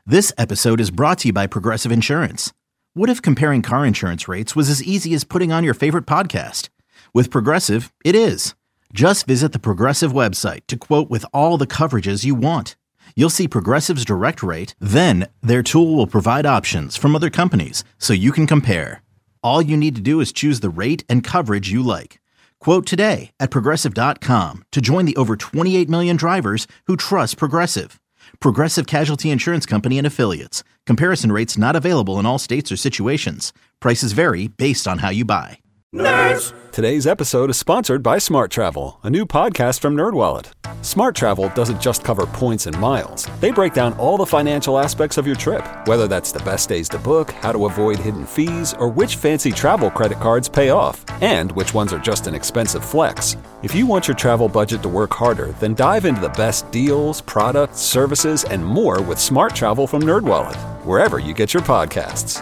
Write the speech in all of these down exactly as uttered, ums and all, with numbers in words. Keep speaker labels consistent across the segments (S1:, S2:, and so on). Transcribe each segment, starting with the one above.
S1: This episode is brought to you by Progressive Insurance. What if comparing car insurance rates was as easy as putting on your favorite podcast? With Progressive, it is. Just visit the Progressive website to quote with all the coverages you want. You'll see Progressive's direct rate, then their tool will provide options from other companies so you can compare. All you need to do is choose the rate and coverage you like. Quote today at progressive dot com to join the over twenty-eight million drivers who trust Progressive. Progressive Casualty Insurance Company and Affiliates. Comparison rates not available in all states or situations. Prices vary based on how you buy.
S2: Nerds! Today's episode is sponsored by Smart Travel, a new podcast from NerdWallet. Smart Travel doesn't just cover points and miles. They break down all the financial aspects of your trip, whether that's the best days to book, how to avoid hidden fees, or which fancy travel credit cards pay off, and which ones are just an expensive flex. If you want your travel budget to work harder, then dive into the best deals, products, services, and more with Smart Travel from NerdWallet, wherever you get your podcasts.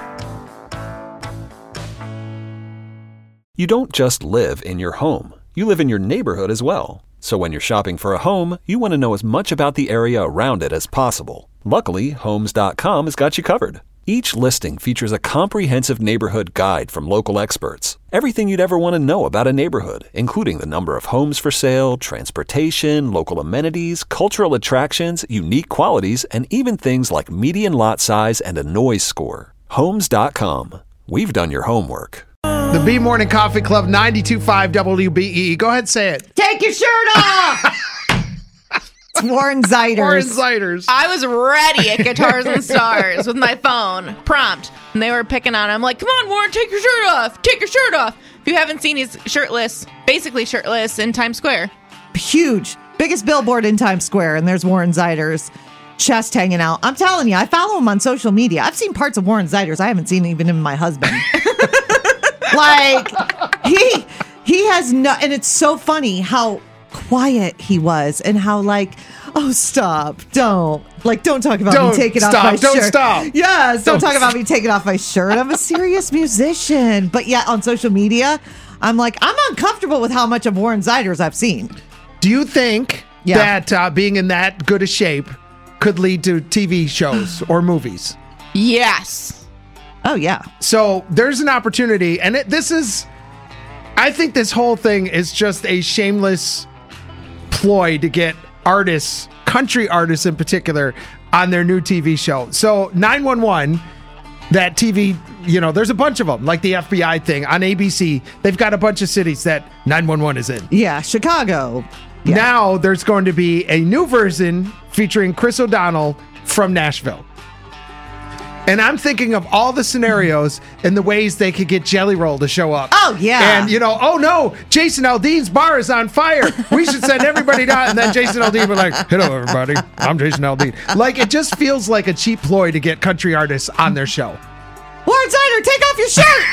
S2: You don't just live in your home. You live in your neighborhood as well. So when you're shopping for a home, you want to know as much about the area around it as possible. Luckily, Homes dot com has got you covered. Each listing features a comprehensive neighborhood guide from local experts. Everything you'd ever want to know about a neighborhood, including the number of homes for sale, transportation, local amenities, cultural attractions, unique qualities, and even things like median lot size and a noise score. Homes dot com. We've done your homework.
S3: The B Morning Coffee Club, ninety-two point five W B E E. Go ahead, say it.
S4: Take your shirt off! It's Warren Zeiders.
S3: Warren Zeiders.
S5: I was ready at Guitars and Stars with my phone, prompt, and they were picking on him. I'm like, come on, Warren, take your shirt off. Take your shirt off. If you haven't seen, he's shirtless, basically shirtless in Times Square.
S4: Huge. Biggest billboard in Times Square, and there's Warren Zeiders. Chest hanging out. I'm telling you, I follow him on social media. I've seen parts of Warren Zeiders. I haven't seen even him and my husband. Like, he he has no, and it's so funny how quiet he was and how like, oh, stop, don't, like, don't talk about
S3: don't
S4: me taking
S3: stop,
S4: off my
S3: don't
S4: shirt.
S3: Stop.
S4: Yes, don't, don't talk
S3: stop.
S4: about me taking off my shirt. I'm a serious musician. But yeah, on social media, I'm like, I'm uncomfortable with how much of Warren Zeiders I've seen.
S3: Do you think
S4: yeah.
S3: that uh, being in that good a shape could lead to T V shows or movies?
S5: Yes.
S4: Oh, yeah.
S3: So there's an opportunity, and it, this is, I think this whole thing is just a shameless ploy to get artists, country artists in particular, on their new T V show. So nine one one, that T V, you know, there's a bunch of them, like the F B I thing on A B C. They've got a bunch of cities that nine one one is in.
S4: Yeah, Chicago. Yeah.
S3: Now there's going to be a new version featuring Chris O'Donnell from Nashville. And I'm thinking of all the scenarios and the ways they could get Jelly Roll to show up.
S4: Oh, yeah.
S3: And, you know, oh, no, Jason Aldean's bar is on fire. We should send everybody down. And then Jason Aldean would like, hello, everybody. I'm Jason Aldean. Like, it just feels like a cheap ploy to get country artists on their show.
S4: Warren Zeider, take off your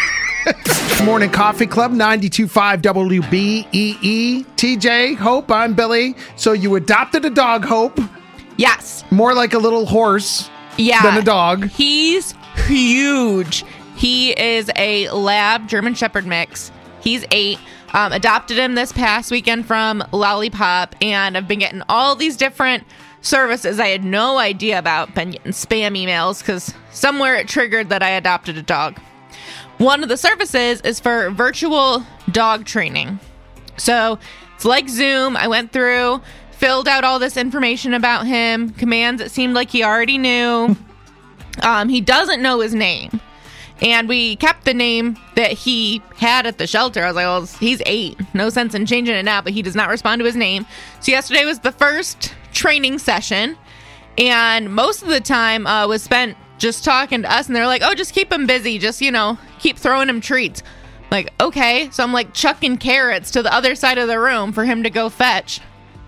S4: shirt!
S3: Morning Coffee Club, ninety-two point five W B E E. T J, Hope, I'm Billy. So you adopted a dog, Hope.
S5: Yes.
S3: More like a little horse.
S5: Yeah.
S3: Than a dog.
S5: He's huge. He is a lab German Shepherd mix. He's eight. Um, adopted him this past weekend from Lollipop, and I've been getting all these different services I had no idea about. Been getting spam emails because somewhere it triggered that I adopted a dog. One of the services is for virtual dog training. So it's like Zoom. I went through, filled out all this information about him, commands it seemed like he already knew. Um, he doesn't know his name. And we kept the name that he had at the shelter. I was like, well, he's eight. No sense in changing it now, but he does not respond to his name. So yesterday was the first training session. And most of the time uh, was spent just talking to us. And they're like, oh, just keep him busy. Just, you know, keep throwing him treats. Like, okay. So I'm like chucking carrots to the other side of the room for him to go fetch.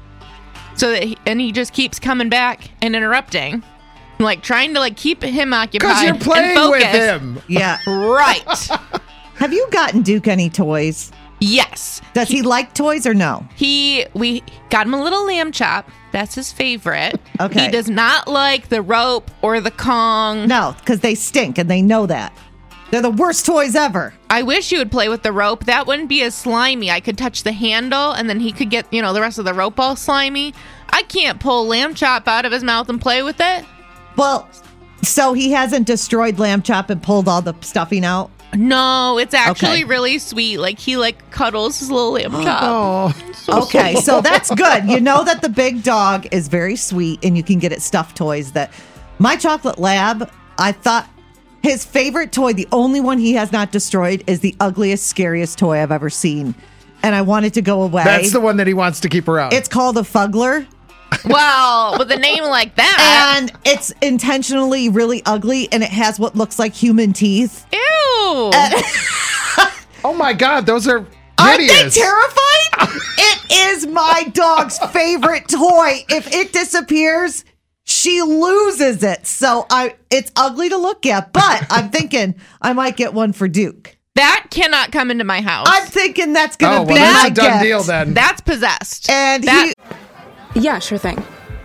S5: So that he, and he just keeps coming back and interrupting. I'm like trying to like keep him occupied.
S3: Because you're playing
S5: and
S3: with him.
S4: Yeah.
S5: Right.
S4: Have you gotten Duke any toys?
S5: Yes.
S4: Does he, he like toys or no?
S5: He, we got him a little lamb chop. That's his favorite.
S4: Okay.
S5: He does not like the rope or the Kong.
S4: No, because they stink and they know that. They're the worst toys ever.
S5: I wish you would play with the rope. That wouldn't be as slimy. I could touch the handle and then he could get, you know, the rest of the rope all slimy. I can't pull lamb chop out of his mouth and play with it.
S4: Well, So he hasn't destroyed Lamb Chop and pulled all the stuffing out?
S5: No, it's actually
S4: Okay.
S5: really sweet. Like he like cuddles his little lamb chop.
S3: Oh,
S5: So
S4: Okay,
S5: sweet.
S4: so that's good. You know that the big dog is very sweet and you can get it stuffed toys that my chocolate lab, I thought his favorite toy, the only one he has not destroyed, is the ugliest, scariest toy I've ever seen. And I want it to go away.
S3: that's the one that he wants to keep around.
S4: It's called a Fuggler.
S5: Well, with a name like that.
S4: And it's intentionally really ugly and it has what looks like human teeth.
S5: Ew.
S3: oh my God, those are
S4: Aren't they
S3: hideous.
S4: terrified? It is my dog's favorite toy. If it disappears, she loses it. So I, it's ugly to look at, but I'm thinking I might get one for Duke.
S5: That cannot come into my house.
S4: I'm thinking that's going to
S3: Oh,
S4: be
S3: well,
S4: my
S3: that's a done
S4: gift.
S3: deal then.
S5: That's possessed.
S4: And
S5: That-
S4: he,
S6: Yeah, sure thing.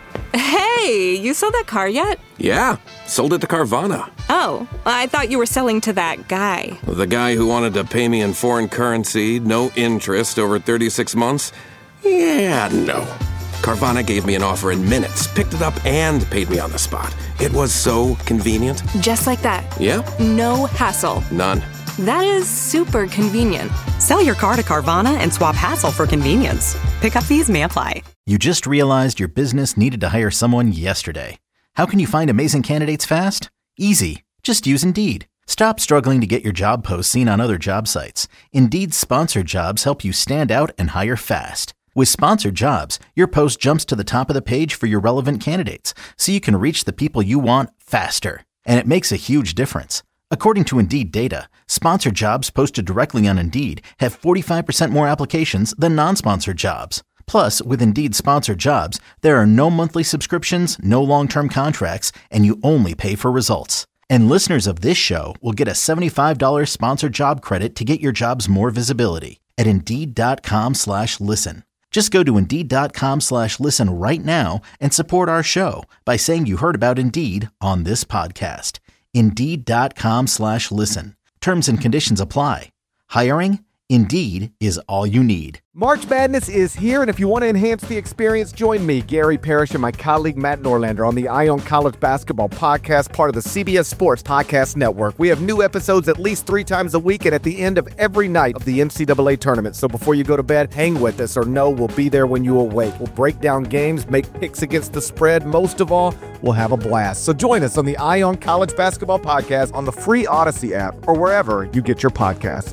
S6: Hey, you sold that car yet?
S7: Yeah, sold it to Carvana.
S6: Oh, I thought you were selling to that guy.
S7: The guy who wanted to pay me in foreign currency, no interest, over thirty-six months? Yeah, no. Carvana gave me an offer in minutes, picked it up, and paid me on the spot. It was so convenient.
S6: Just like that.
S7: Yeah?
S6: No hassle.
S7: None.
S6: That is super convenient.
S8: Sell your car to Carvana and swap hassle for convenience. Pickup fees may apply.
S1: You just realized your business needed to hire someone yesterday. How can you find amazing candidates fast? Easy. Just use Indeed. Stop struggling to get your job posts seen on other job sites. Indeed's sponsored jobs help you stand out and hire fast. With sponsored jobs, your post jumps to the top of the page for your relevant candidates, so you can reach the people you want faster. And it makes a huge difference. According to Indeed data, sponsored jobs posted directly on Indeed have forty-five percent more applications than non-sponsored jobs. Plus, with Indeed sponsored jobs, there are no monthly subscriptions, no long-term contracts, and you only pay for results. And listeners of this show will get a seventy-five dollars sponsored job credit to get your jobs more visibility at Indeed.com slash listen. Just go to Indeed.com slash listen right now and support our show by saying you heard about Indeed on this podcast. Indeed.com slash listen. Terms and conditions apply. Hiring? Indeed is all you need.
S9: March Madness is here, and if you want to enhance the experience, join me, Gary Parrish, and my colleague Matt Norlander on the Eye on College Basketball Podcast, part of the C B S Sports Podcast Network. We have new episodes at least three times a week and at the end of every night of the N C double A tournament. So before you go to bed, hang with us, or know we'll be there when you awake. We'll break down games, make picks against the spread. Most of all, we'll have a blast. So join us on the Eye on College Basketball Podcast on the free Odyssey app or wherever you get your podcasts.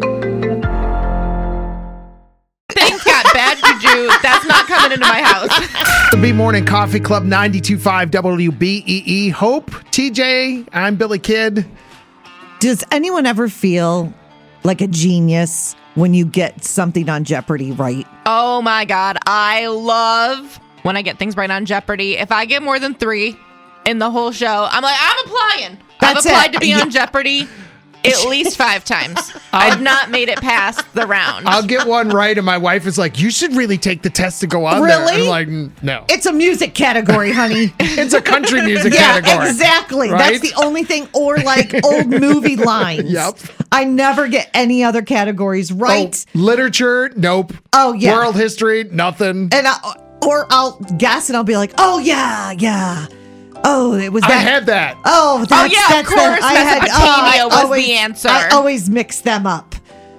S5: Things got bad juju. That's not coming into my house.
S3: The B Morning Coffee Club, ninety-two point five W B E E. Hope, T J, I'm Billy Kidd.
S4: does anyone ever feel like a genius when you get something on Jeopardy right?
S5: Oh my God. I love when I get things right on Jeopardy. If I get more than three in the whole show, I'm like, I'm applying.
S4: That's
S5: I've applied
S4: it.
S5: to be
S4: Yeah.
S5: on Jeopardy at least five times. I've not made it past the round.
S3: I'll get one right, and my wife is like, you should really take the test to go on there.
S4: Really?
S3: I'm like, "Mm, no.
S4: It's a music category, honey.
S3: It's a country music
S4: Yeah,
S3: category.
S4: exactly.
S3: Right?
S4: That's the only thing. Or like old movie lines.
S3: Yep.
S4: I never get any other categories right.
S3: Oh, literature, nope.
S4: Oh, yeah.
S3: World history, nothing.
S4: And I, or I'll guess and I'll be like, oh yeah, yeah. Oh, it was
S3: I
S4: that.
S3: had that.
S4: Oh, that's,
S5: yeah, of
S4: that's the-
S5: course,
S4: I had,
S5: Mesopotamia
S4: I
S5: was the
S4: always,
S5: answer.
S4: I always mix them up.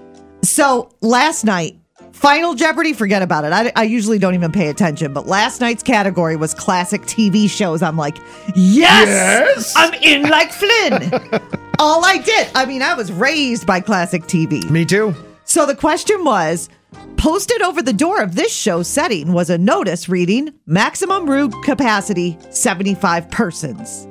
S4: So last night, Final Jeopardy, forget about it. I, I usually don't even pay attention, but last night's category was classic T V shows. I'm like, yes,
S3: Yes.
S4: I'm in like Flynn. All I did, I mean, I was raised by classic T V.
S3: Me too.
S4: So the question was, posted over the door of this show's setting was a notice reading maximum room capacity seventy-five persons.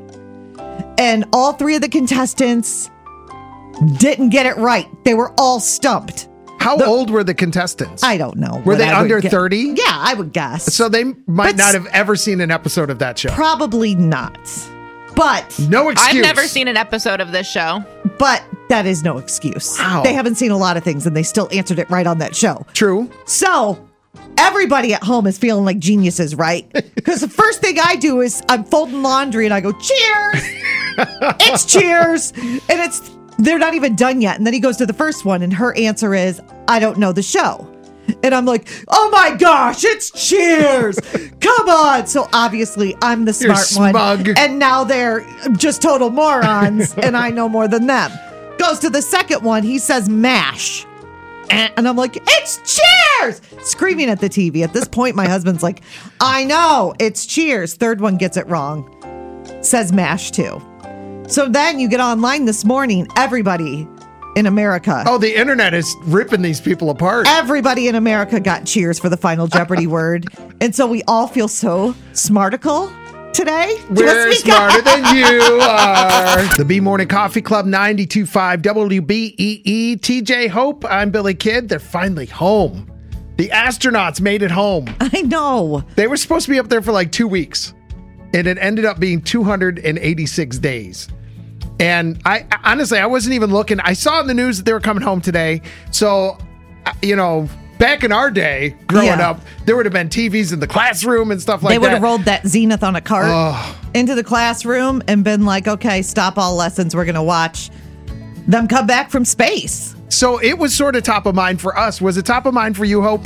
S4: And all three of the contestants didn't get it right. They were all stumped.
S3: How old were the contestants?
S4: I don't know.
S3: Were
S4: what
S3: they
S4: I would
S3: under
S4: gu-
S3: thirty?
S4: Yeah, I would guess.
S3: So they might
S4: But
S3: not
S4: s-
S3: have ever seen an episode of that show.
S4: Probably not. But
S3: No excuse.
S5: I've never seen an episode of this show.
S4: but that is no excuse.
S3: Wow.
S4: They haven't seen a lot of things and they still answered it right on that show.
S3: True.
S4: So everybody at home is feeling like geniuses, right? Because the first thing I do is I'm folding laundry and I go, cheers. It's cheers. And it's, they're not even done yet. And then he goes to the first one and her answer is, I don't know the show. And I'm like, oh my gosh, it's Cheers. Come on. So obviously I'm the
S3: You're
S4: smart one.
S3: smug.
S4: And now they're just total morons and I know more than them. Goes to the second one. He says MASH. And I'm like, it's Cheers! Screaming at the T V. At this point, my husband's like, I know, it's Cheers. Third one gets it wrong. Says MASH too. So then you get online this morning, everybody in America.
S3: Oh, the internet is ripping these people apart.
S4: Everybody in America got Cheers for the final Jeopardy word. And so we all feel so smartical today.
S3: We're
S4: Just
S3: smarter than you are. The B Morning Coffee Club, ninety-two point five W B E E. T J Hope, I'm Billy Kidd. They're finally home. The astronauts made it home.
S4: I know.
S3: They were supposed to be up there for like two weeks. And it ended up being two hundred eighty-six days. And I honestly, I wasn't even looking. I saw in the news that they were coming home today. So, you know, back in our day, growing
S4: Yeah.
S3: up, there would have been T Vs in the classroom and stuff like
S4: They would
S3: that.
S4: have rolled that Zenith on a cart
S3: Oh.
S4: into the classroom and been like, okay, stop all lessons. We're going to watch them come back from space.
S3: So it was sort of top of mind for us. Was it top of mind for you, Hope?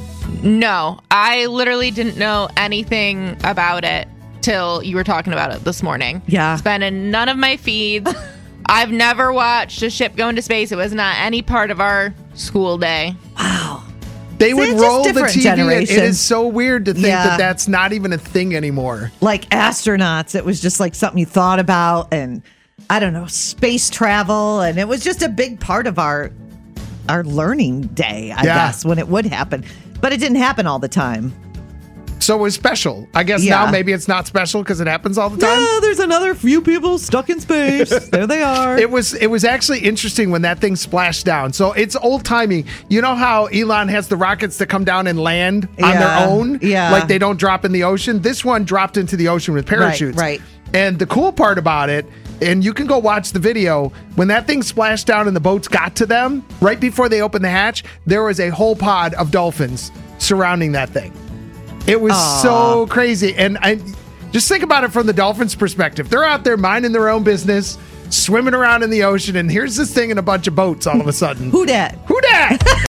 S5: No, I literally didn't know anything about it till you were talking about it this morning.
S4: Yeah.
S5: It's been in none of my feeds. I've never watched a ship go into space. It was not any part of our school day.
S4: Wow.
S3: They
S4: See,
S3: would
S4: it's just
S3: roll the
S4: different
S3: T V. and It
S4: generation.
S3: is so weird to think
S4: Yeah.
S3: that that's not even a thing anymore.
S4: Like astronauts, it was just like something you thought about, and I don't know, space travel, and it was just a big part of our our learning day, I
S3: Yeah.
S4: guess, when it would happen. But it didn't happen all the time.
S3: So it was special. I guess
S4: Yeah.
S3: now maybe it's not special because it happens all the time.
S4: Yeah, there's another few people stuck in space. There they are.
S3: It was it was actually interesting when that thing splashed down. So it's old timey. You know how Elon has the rockets that come down and land on
S4: Yeah,
S3: their own?
S4: yeah.
S3: Like they don't drop in the ocean. This one dropped into the ocean with parachutes.
S4: right.
S3: And the cool part about it, and you can go watch the video, when that thing splashed down and the boats got to them, right before they opened the hatch, there was a whole pod of dolphins surrounding that thing. It was
S4: Aw.
S3: so crazy. And I just think about it from the dolphins' perspective. They're out there minding their own business, swimming around in the ocean, and here's this thing in a bunch of boats all of a sudden.
S4: Who dat?
S3: Who dat?